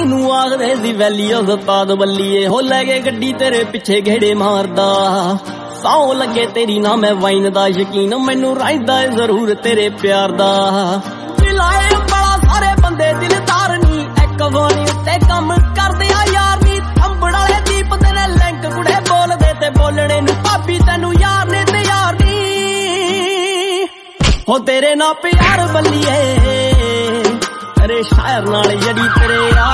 ਮੈਨੂੰ ਆਖਦੇ ਸੀ ਵੈਲੀ ਉਸਤਾਦ ਬੱਲੀਏ ਹੋ ਲੈ ਕੇ ਗੱਡੀ ਤੇਰੇ ਪਿੱਛੇ ਘੇੜੇ ਮਾਰਦਾ ਸੌ ਲੱਗੇ ਤੇਰੀ ਨਾ ਮੈਂ ਵਾਈਨ ਦਾ ਸ਼ਕੀਨ ਮੈਨੂੰ ਰਹਿੰਦਾ ਏ ਜ਼ਰੂਰ ਤੇਰੇ ਪਿਆਰ ਦਾ ਮਿਲਾਏ ਬੜਾ ਸਾਰੇ ਬੰਦੇ ਦਿਲਦਾਰ ਨੀ ਇੱਕ ਵਾਰੀ ਉੱਤੇ ਕੰਮ ਕਰਦੇ ਆ ਯਾਰ ਨੀ ਥੰਬੜ ਵਾਲੇ ਦੀਪ ਤੇ ਨੇ ਲਿੰਕ ਕੁੜੇ ਬੋਲਦੇ ਤੇ ਬੋਲਣੇ ਨੂੰ ਭਾਬੀ ਤੈਨੂੰ ਯਾਰ ਨੇ ਤੇ ਯਾਰ ਨੀ ਹੋ ਤੇਰੇ ਨਾਲ ਪਿਆਰ ਬੱਲੀਏ ਤੇਰੇ ਸ਼ਾਇਰ ਨਾਲ ਜੜੀ ਤੇਰੇ